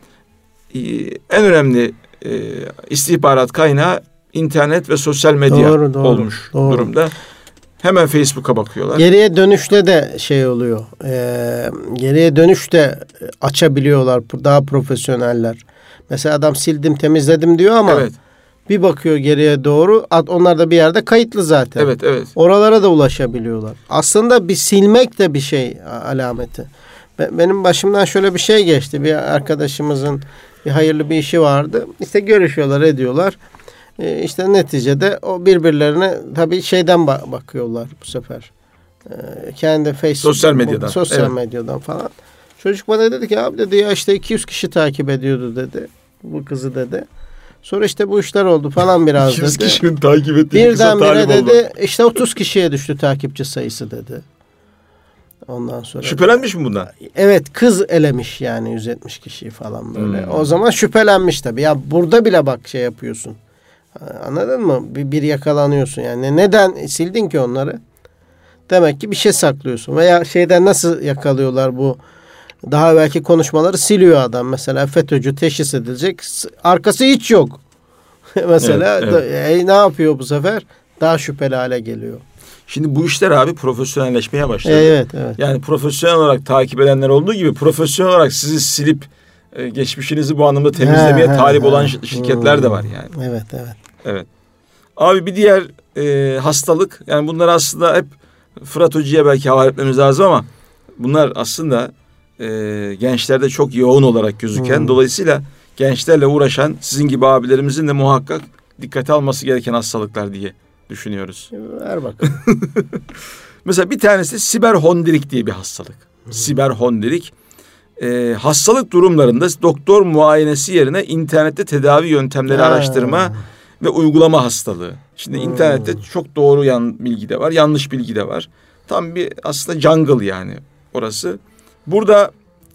en önemli e, istihbarat kaynağı internet ve sosyal medya doğru, doğru, olmuş doğru. durumda. Hemen Facebook'a bakıyorlar. Geriye dönüşte de şey oluyor. E, geriye dönüşte açabiliyorlar daha profesyoneller. Mesela adam sildim temizledim diyor ama evet. bir bakıyor geriye doğru. Onlar da bir yerde kayıtlı zaten. Evet, evet. Oralara da ulaşabiliyorlar. Aslında bir silmek de bir şey alameti. Benim başımdan şöyle bir şey geçti. Bir arkadaşımızın bir hayırlı bir işi vardı. İşte görüşüyorlar, ediyorlar. Ee, işte neticede o birbirlerine tabii şeyden bak- bakıyorlar bu sefer. e, kendi Facebook, sosyal medyadan, sosyal evet. medyadan falan. Çocuk bana dedi ki abi dedi ya işte iki yüz kişi takip ediyordu dedi. Bu kızı dedi. Sonra işte bu işler oldu falan biraz dedi. iki yüz kişinin takip ettiği kıza talip oldu. Birdenbire dedi işte otuz kişiye düştü takipçi sayısı dedi. Ondan sonra. Şüphelenmiş mi bundan? Evet, kız elemiş yani yüz yetmiş kişiyi falan böyle. Hmm. O zaman şüphelenmiş tabii. Ya burada bile bak şey yapıyorsun. Anladın mı? Bir, bir yakalanıyorsun yani. Neden sildin ki onları? Demek ki bir şey saklıyorsun. Veya şeyden nasıl yakalıyorlar bu daha belki konuşmaları siliyor adam. Mesela FETÖ'cü teşhis edilecek. Arkası hiç yok. Mesela evet, evet. E, ne yapıyor bu sefer? Daha şüpheli hale geliyor. Şimdi bu işler abi profesyonelleşmeye başladı. Evet, evet. Yani profesyonel olarak takip edenler olduğu gibi profesyonel olarak sizi silip e, geçmişinizi bu anlamda temizlemeye he, talip he, olan he. şirketler hmm. de var yani. Evet, evet. Evet. Abi bir diğer e, hastalık, yani bunlar aslında hep Fırat Hoca'ya belki havale etmemiz lazım ama bunlar aslında e, gençlerde çok yoğun olarak gözüken, hmm. dolayısıyla gençlerle uğraşan sizin gibi abilerimizin de muhakkak dikkate alması gereken hastalıklar diye düşünüyoruz. Ver bakalım. Mesela bir tanesi siberhondirik diye bir hastalık. Hmm. Siberhondirik. Ee, hastalık durumlarında doktor muayenesi yerine internette tedavi yöntemleri ha. araştırma ve uygulama hastalığı. Şimdi hmm. internette çok doğru yan bilgi de var, yanlış bilgi de var. Tam bir aslında jungle yani orası. Burada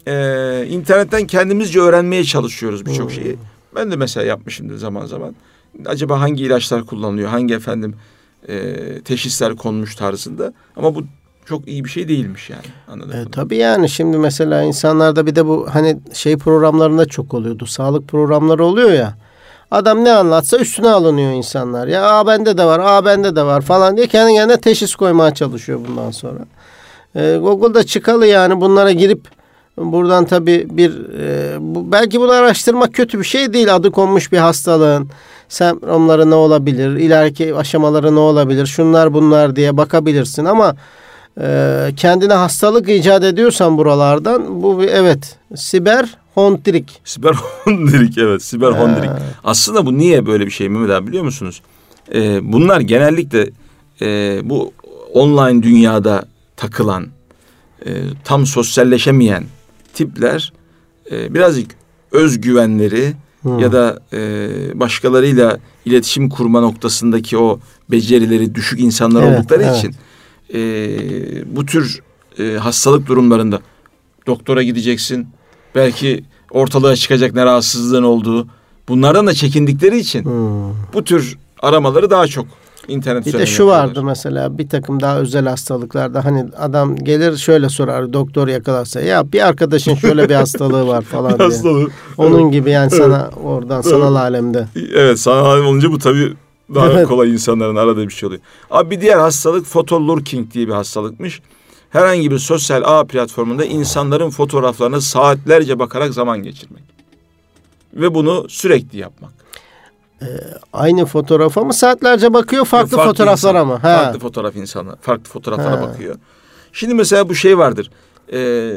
e, internetten kendimizce öğrenmeye çalışıyoruz birçok hmm. şeyi. Ben de mesela yapmışımdır zaman zaman. Acaba hangi ilaçlar kullanılıyor, hangi efendim e, teşhisler konmuş tarzında. Ama bu çok iyi bir şey değilmiş yani. Anladın e, mı? Tabii yani şimdi mesela insanlarda bir de bu hani şey programlarında çok oluyordu. Sağlık programları oluyor ya. Adam ne anlatsa üstüne alınıyor insanlar. Ya a bende de var, a bende de var falan diye kendi kendine teşhis koymaya çalışıyor bundan sonra. E, Google'da çıkalı yani bunlara girip buradan tabii bir e, bu, belki bunu araştırmak kötü bir şey değil. Adı konmuş bir hastalığın semptomları ne olabilir, ileriki aşamaları ne olabilir, şunlar bunlar diye bakabilirsin ama e, kendine hastalık icat ediyorsan buralardan bu bir evet siberhondirik. Siberhondirik evet siberhondirik. Ee. Aslında bu niye böyle bir şey Mehmet abi biliyor musunuz? Ee, bunlar genellikle e, bu online dünyada takılan e, tam sosyalleşemeyen tipler e, birazcık özgüvenleri hmm. ya da e, başkalarıyla iletişim kurma noktasındaki o becerileri düşük insanlar evet, oldukları evet. için e, bu tür e, hastalık durumlarında doktora gideceksin. Belki ortalığa çıkacak ne rahatsızlığın olduğu. Bunlardan da çekindikleri için hmm. bu tür aramaları daha çok internet üzerinden. Bir de şu yapıyorlar. Vardı mesela bir takım daha özel hastalıklarda hani adam gelir şöyle sorar doktor yakalarsa ya bir arkadaşın şöyle bir hastalığı var falan diye. Hastalığı. Onun evet. gibi yani evet. sana oradan evet. sanal alemde. Evet sanal alem olunca bu tabii daha evet. kolay insanların aradığı bir şey oluyor. Abi bir diğer hastalık photolurking diye bir hastalıkmış. Herhangi bir sosyal ağ platformunda insanların fotoğraflarına saatlerce bakarak zaman geçirmek. Ve bunu sürekli yapmak. Ee, aynı fotoğrafa mı saatlerce bakıyor farklı, farklı fotoğraflara mı? Ha. Farklı fotoğraf insanlar, farklı fotoğraflara ha. bakıyor. Şimdi mesela bu şey vardır. Ee,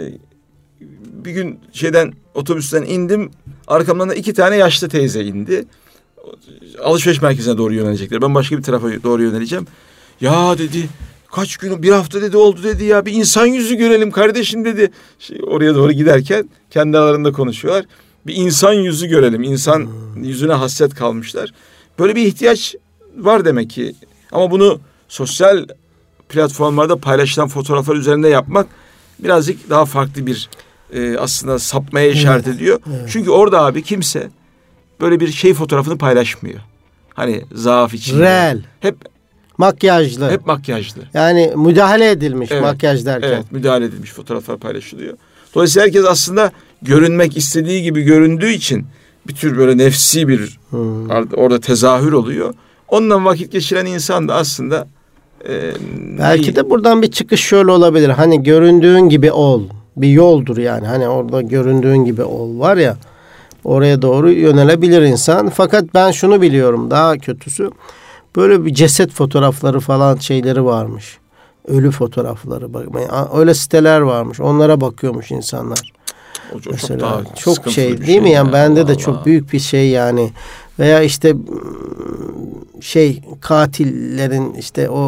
bir gün şeyden otobüsten indim. Arkamdan da iki tane yaşlı teyze indi. Alışveriş merkezine doğru yönelecekler. Ben başka bir tarafa doğru yöneleceğim. Ya dedi kaç gün bir hafta dedi oldu dedi ya bir insan yüzü görelim kardeşim dedi. Şey, oraya doğru giderken kendi aralarında konuşuyorlar. Bir insan yüzü görelim. İnsan hmm. yüzüne hasret kalmışlar. Böyle bir ihtiyaç var demek ki. Ama bunu sosyal platformlarda paylaşılan fotoğraflar üzerinde yapmak birazcık daha farklı bir e, aslında sapmaya işaret evet, ediyor. Evet. Çünkü orada abi kimse böyle bir şey fotoğrafını paylaşmıyor. Hani zaaf içinde. Real. Hep makyajlı. Hep makyajlı. Yani müdahale edilmiş evet, makyaj derken. Evet müdahale edilmiş fotoğraflar paylaşılıyor. Dolayısıyla herkes aslında görünmek istediği gibi göründüğü için bir tür böyle nefsi bir hmm. orada tezahür oluyor. Onunla vakit geçiren insan da aslında e, belki değil. de buradan bir çıkış şöyle olabilir. Hani göründüğün gibi ol. Bir yoldur yani. Hani orada göründüğün gibi ol var ya. Oraya doğru yönelebilir insan. Fakat ben şunu biliyorum daha kötüsü. Böyle bir ceset fotoğrafları falan şeyleri varmış. Ölü fotoğrafları. Öyle siteler varmış. Onlara bakıyormuş insanlar. O, o mesela çok, çok şey değil şey mi? Yani ya. Bende Allah de çok Allah. Büyük bir şey yani. Veya işte şey katillerin işte o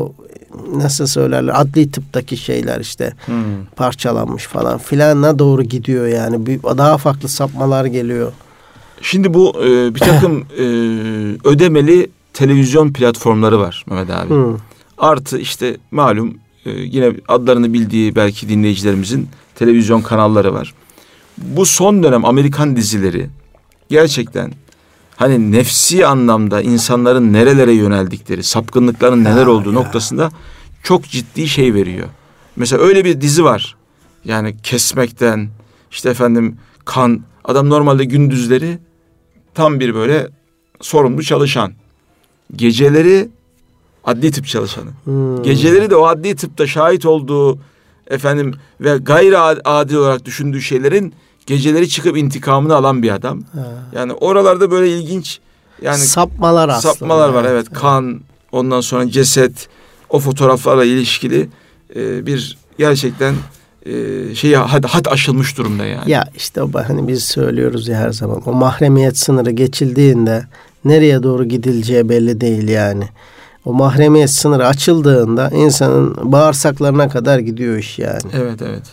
nasıl söylerler, adli tıptaki şeyler işte Hmm. parçalanmış falan filana doğru gidiyor yani. Bir, daha farklı sapmalar geliyor. Şimdi bu e, bir takım e, ödemeli televizyon platformları var Mehmet abi. Hmm. Artı işte malum e, yine adlarını bildiği belki dinleyicilerimizin televizyon kanalları var. Bu son dönem Amerikan dizileri gerçekten hani nefsi anlamda insanların nerelere yöneldikleri, sapkınlıkların neler Ha, olduğu ya. noktasında çok ciddi şey veriyor. Mesela öyle bir dizi var. Yani kesmekten işte efendim kan, adam normalde gündüzleri tam bir böyle sorumlu çalışan. Geceleri adli tıp çalışanı. Hmm. Geceleri de o adli tıpta şahit olduğu efendim ve gayri adil olarak düşündüğü şeylerin geceleri çıkıp intikamını alan bir adam. Ha. Yani oralarda böyle ilginç yani sapmalar aslında. sapmalar var. Evet, kan, ondan sonra ceset, o fotoğraflarla ilişkili e, bir gerçekten e, şey had, had aşılmış durumda yani. Ya işte o hani biz söylüyoruz ya her zaman, o mahremiyet sınırı geçildiğinde nereye doğru gidileceği belli değil yani. O mahremiyet sınırı açıldığında insanın bağırsaklarına kadar gidiyor iş yani. Evet evet.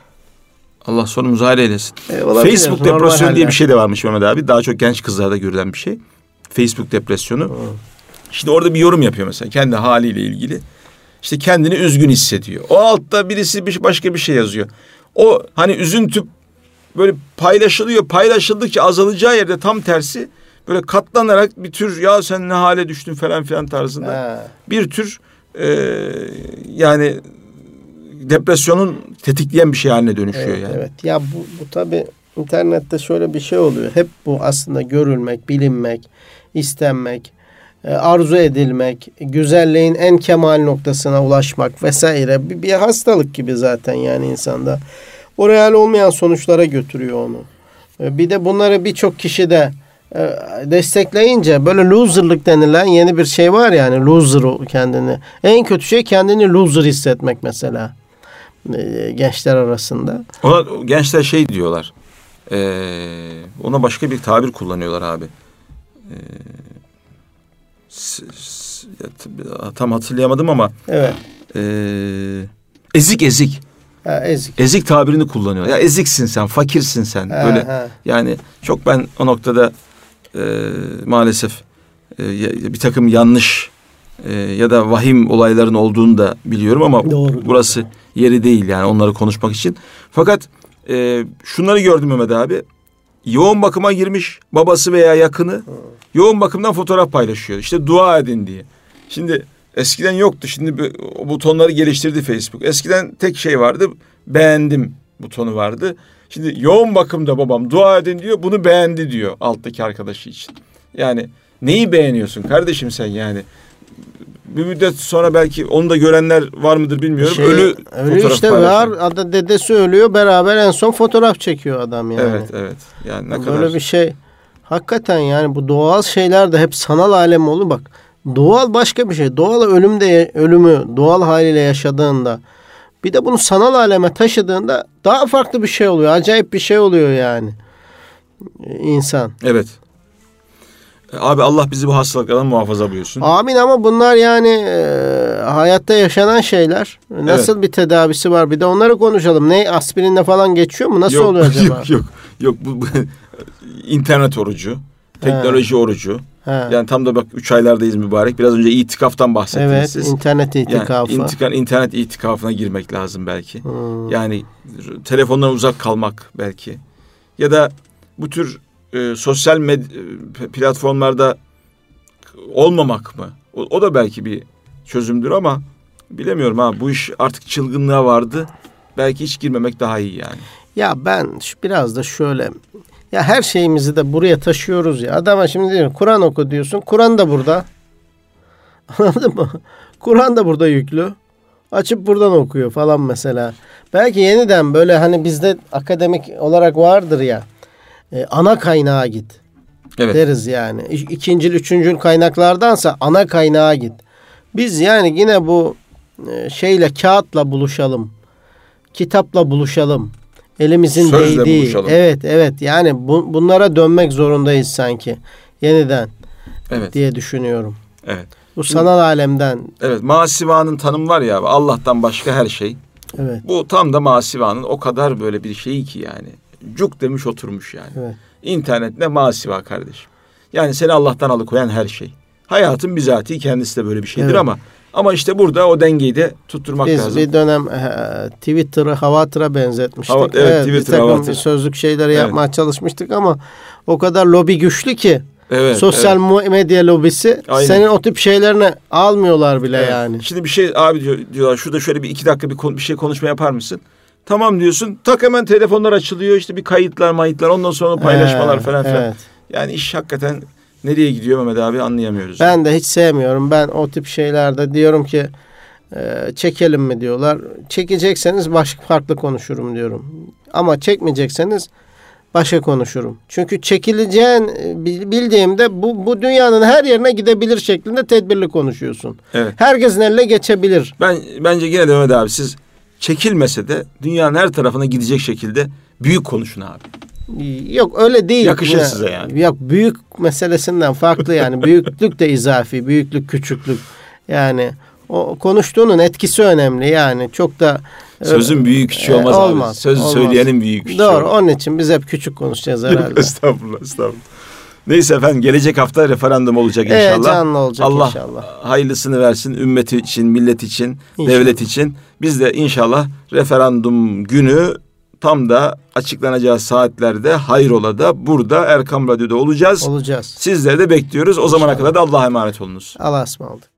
Allah sonumuzu hayır eylesin. E, olabilir, Facebook normal depresyonu diye haller. bir şey de varmış Mehmet abi. Daha çok genç kızlarda görülen bir şey. Facebook depresyonu. Hı. Şimdi orada bir yorum yapıyor mesela kendi haliyle ilgili. İşte kendini üzgün hissediyor. O altta birisi bir başka bir şey yazıyor. O hani üzüntü böyle paylaşılıyor. Paylaşıldıkça azalacağı yerde tam tersi böyle katlanarak bir tür ya sen ne hale düştün falan filan tarzında Ha. bir tür e, yani depresyonun tetikleyen bir şey haline dönüşüyor Evet, yani. evet. Ya bu, bu tabii internette şöyle bir şey oluyor. Hep bu aslında görülmek, bilinmek, istenmek, e, arzu edilmek, güzelliğin en kemal noktasına ulaşmak vesaire bir, bir hastalık gibi zaten yani insanda. O real olmayan sonuçlara götürüyor onu. E, bir de bunları birçok kişi de e, destekleyince böyle loserlık denilen yeni bir şey var yani, loser o kendini. En kötü şey kendini loser hissetmek mesela. Gençler arasında. Ona gençler şey diyorlar. Ee, ona başka bir tabir kullanıyorlar abi. Ee, s- s- tam hatırlayamadım ama. Evet. E, ezik ezik. Ha, ezik. Ezik tabirini kullanıyor. Ya eziksin sen, fakirsin sen. Ha, Böyle ha. yani çok ben o noktada e, maalesef e, bir takım yanlış e, ya da vahim olayların olduğunu da biliyorum ama Doğru, burası doğru. yeri değil yani onları konuşmak için. Fakat e, şunları gördüm Mehmet abi. Yoğun bakıma girmiş babası veya yakını hmm. yoğun bakımdan fotoğraf paylaşıyor. İşte dua edin diye. Şimdi eskiden yoktu. Şimdi o butonları geliştirdi Facebook. Eskiden tek şey vardı. Beğendim butonu vardı. Şimdi yoğun bakımda babam dua edin diyor. Bunu beğendi diyor alttaki arkadaşı için. Yani neyi beğeniyorsun kardeşim sen yani? Bir müddet sonra belki onu da görenler var mıdır bilmiyorum. Şey, ölü ölü fotoğraf işte paylaşıyor. var. Adı dedesi ölüyor. Beraber en son fotoğraf çekiyor adam yani. Evet evet. Yani ne Böyle kadar bir şey. Hakikaten yani bu doğal şeyler de hep sanal alem olur. Bak doğal başka bir şey. Doğal ölümde ölümü doğal haliyle yaşadığında bir de bunu sanal aleme taşıdığında daha farklı bir şey oluyor. Acayip bir şey oluyor yani. İnsan. Evet. Abi Allah bizi bu hastalıklardan muhafaza buyursun. Amin ama bunlar yani e, hayatta yaşanan şeyler. Nasıl evet. bir tedavisi var? Bir de onları konuşalım. Ne aspirinle falan geçiyor mu? Nasıl yok, oluyor acaba? Yok yok. Yok bu, bu internet orucu, teknoloji He. orucu. He. Yani tam da bak üç aylardayız mübarek. Biraz önce itikaftan bahsettiniz evet, siz. internet itikafı. Yani intika, internet itikafına girmek lazım belki. Hmm. Yani telefondan uzak kalmak belki. Ya da bu tür e, sosyal med- platformlarda olmamak mı? O, o da belki bir çözümdür ama bilemiyorum ha. Bu iş artık çılgınlığa vardı. Belki hiç girmemek daha iyi yani. Ya ben biraz da şöyle, ya her şeyimizi de buraya taşıyoruz ya. Adama şimdi diyor Kur'an oku diyorsun. Kur'an da burada. Anladın mı? Kur'an da burada yüklü. Açıp buradan okuyor falan mesela. Belki yeniden böyle hani bizde akademik olarak vardır ya. E, ana kaynağa git. Evet. Deriz yani. İkincil, üçüncül kaynaklardansa ana kaynağa git. Biz yani yine bu e, şeyle kağıtla buluşalım. Kitapla buluşalım. Elimizin Sözle değdiği. Buluşalım. Evet, evet. Yani bu, bunlara dönmek zorundayız sanki. Yeniden. Evet. Diye düşünüyorum. Evet. Bu sanal alemden. Evet, masivanın tanımı var ya, Allah'tan başka her şey. Evet. Bu tam da masivanın o kadar böyle bir şeyi ki yani. Cuk demiş oturmuş yani. Evet. İnternet ne masiva kardeşim. Yani seni Allah'tan alıkoyan her şey. Hayatın bizatihi kendisi de böyle bir şeydir, evet. ama ama işte burada o dengeyi de tutturmak Biz lazım. Biz bir dönem e, Twitter'ı Havatıra benzetmiştik. Hava, evet, evet Twitter, bir sözlük şeyleri evet. yapmaya çalışmıştık ama o kadar lobi güçlü ki. Evet, sosyal evet. medya lobisi. Aynen. Senin o tip şeylerini almıyorlar bile, evet. yani. Şimdi bir şey abi diyor, diyorlar şurada şöyle bir iki dakika bir, bir şey konuşma yapar mısın? Tamam diyorsun. Tak hemen telefonlar açılıyor, işte bir kayıtlar mayıtlar, ondan sonra paylaşmalar ee, falan filan. Evet. Yani iş hakikaten nereye gidiyor Mehmet abi anlayamıyoruz. Ben yani. de hiç sevmiyorum. Ben o tip şeylerde diyorum ki e, çekelim mi diyorlar. Çekecekseniz başka farklı konuşurum diyorum. Ama çekmeyecekseniz başka konuşurum. Çünkü çekileceğin bildiğimde bu, bu dünyanın her yerine gidebilir şeklinde tedbirli konuşuyorsun. Evet. Herkesin eline geçebilir. Ben bence yine de Mehmet abi siz çekilmese de dünyanın her tarafına gidecek şekilde büyük konuşun abi. Yok öyle değil. Yakışır ya, size yani. Yok, büyük meselesinden farklı yani. Büyüklük de izafi. Büyüklük, küçüklük. Yani o konuştuğunun etkisi önemli yani. Çok da sözün büyük küçüğü olmaz, e, olmaz abi. Söz olmaz. Söyleyenin büyük küçüğü. Doğru. Olur. Onun için biz hep küçük konuşacağız herhalde. Estağfurullah, estağfurullah. Neyse efendim, gelecek hafta referandum olacak inşallah. Evet, canlı olacak Allah inşallah. Allah hayırlısını versin ümmeti için, millet için, inşallah. Devlet için. Biz de inşallah referandum günü tam da açıklanacağı saatlerde hayrola da burada Erkam Radyo'da olacağız. Olacağız. Sizleri de bekliyoruz. O inşallah. Zamana kadar da Allah'a emanet olunuz. Allah'a ısmarladık.